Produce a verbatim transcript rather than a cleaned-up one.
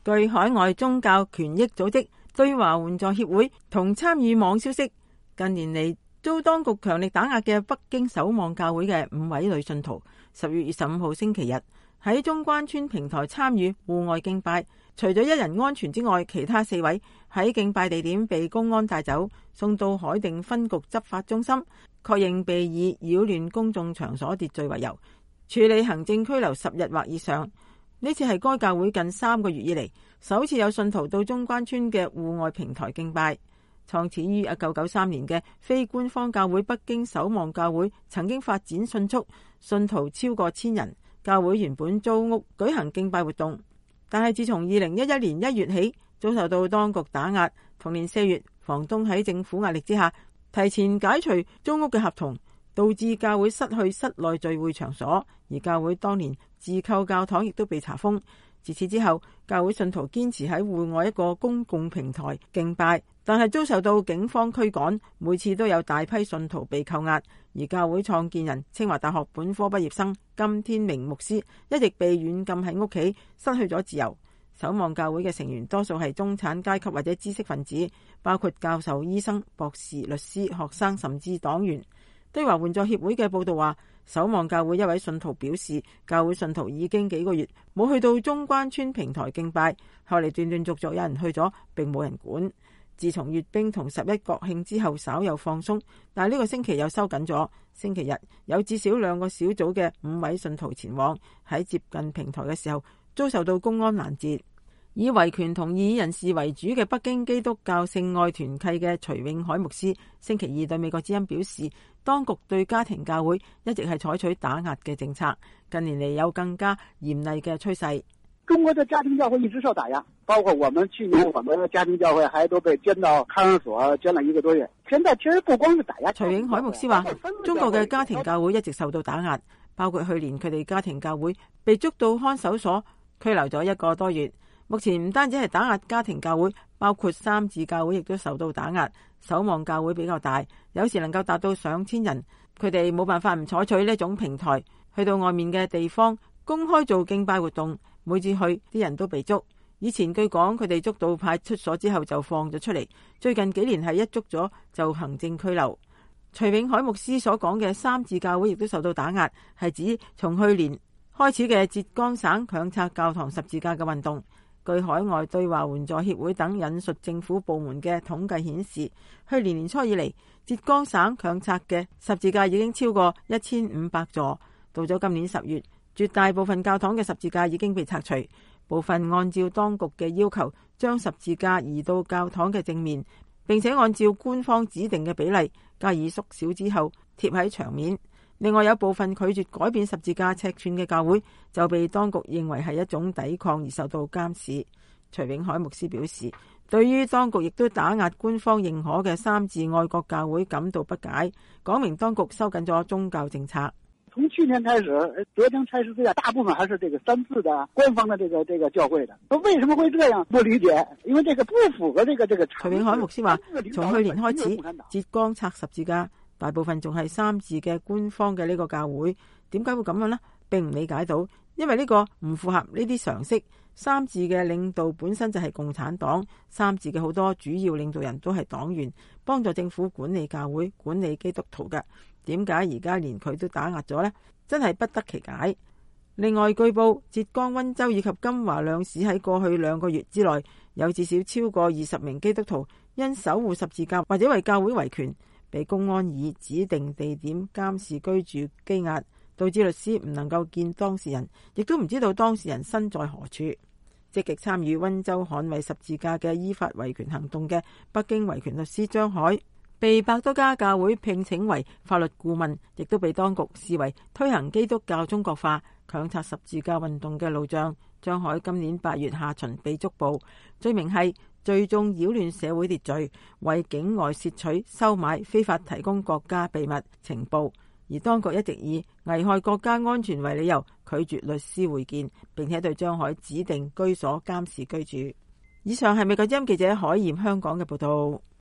據海外宗教權益組織對華援助協會同參與網消息，近年嚟遭當局強力打壓嘅北京守望教會嘅五位女信徒，十月二十五號星期日喺中關村平台參與戶外敬拜，除咗一人安全之外，其他四位喺敬拜地點被公安帶走，送到海定分局執法中心，確認被以擾亂公眾場所秩序為由，處理行政拘留十日或以上。呢次係該教會近三個月以嚟首次有信徒到中關村嘅戶外平台敬拜。創始於一九九三年嘅非官方教會北京守望教會曾經發展迅速，信徒超過千人。教會原本租屋舉行敬拜活動，但係自從二零一一年一月起遭受到當局打壓。同年四月，房東喺政府壓力之下提前解除租屋嘅合同，導致教會失去室內聚會場所，而教會當年自構教堂亦都被查封。自此之後，教會信徒堅持喺戶外一個公共平台敬拜，但係遭受到警方驅趕，每次都有大批信徒被扣押。而教會創建人清華大學本科畢業生金天明牧師一直被軟禁喺屋企，失去咗自由。守望教會嘅成員多數係中產階級或者知識分子，包括教授、醫生、博士、律師、學生甚至黨員。對華援助協會嘅報道話，守望教會一位信徒表示，教會信徒已經幾個月冇去到中關村平台敬拜，後嚟斷斷續續有人去咗，並冇人管。自從閱兵同十一國慶之後稍有放鬆，但係呢個星期又收緊咗。星期日有至少兩個小組嘅五位信徒前往，喺接近平台嘅時候遭受到公安攔截。以維權同異議人士為主嘅北京基督教聖愛團契嘅徐永海牧師星期二對美國之音表示，當局對家庭教會一直係採取打壓嘅政策，近年嚟有更加嚴厲嘅趨勢。 中國的家庭教會一直受打壓，包括我們去年我們的家庭教會還都被監到看守所，監了一個多月。現在其實不光是打壓。 徐永海牧師話，中國嘅家庭教會一直受到打壓，包括去年佢哋家庭教會被捉到看守所拘留咗一個多月。目前唔單止係打壓家庭教會，包括三自教會亦都受到打壓。守望教會比較大，有時能夠達到上千人，佢哋冇辦法唔採取呢種平台，去到外面嘅地方公開做敬拜活動。每次去啲人都被捉，以前據講佢哋捉到派出所之後就放咗出嚟，最近幾年係一捉咗就行政拘留。徐永海牧師所講嘅三自教會亦都受到打壓，係指從去年開始嘅浙江省強拆教堂十字架嘅運動。據海外對華援助協會等引述政府部門嘅統計顯示，去年年初以嚟，浙江省強拆嘅十字架已經超過一千五百座。到咗今年十月，絕大部分教堂嘅十字架已經被拆除，部分按照當局嘅要求將十字架移到教堂嘅正面，並且按照官方指定嘅比例加以縮小之後貼喺牆面。另外有部分拒絕改變十字架尺寸嘅教會就被當局認為係一種抵抗而受到監視。徐永海牧師表示，對於當局亦都打壓官方認可嘅三自愛國教會感到不解，講明當局收緊咗宗教政策。 從去年開始，浙江拆十字架大部分還是這個三自的官方的這個這個教會的，為什麼會這樣？不理解，因為這個不符合這個這個。 徐永海牧師話，從去年開始，浙江拆十字架大部分仲係三自嘅官方嘅呢個教會，點解會咁樣呢？並唔理解到，因為呢個唔符合呢啲常識。三自嘅領導本身就係共產黨，三自嘅好多主要領導人都係黨員，幫助政府管理教會、管理基督徒嘅。點解而家連佢都打壓咗呢？真係不得其解。另外據報，浙江溫州以及金華兩市喺過去兩個月之內，有至少超過二十名基督徒因守護十字架或者為教會維權，被公安以指定地點監視居住羈押，導致律師唔能夠見當事人，亦都唔知道當事人身在何處。積極參與溫州捍衛十字架嘅依法維權行動嘅北京維權律師張海，被百多家教會聘請為法律顧問，亦都被當局視為推行基督教中國化、強拆十字架運動嘅路障。張海今年八月下旬被捉捕，罪名係聚眾擾亂社會秩序，為境外竊取、收買、非法提供國家秘密情報。而當局一直以危害國家安全為理由拒絕律師會見，並且對張海指定居所監視居住。以上係美國之音記者海燕香港嘅報道。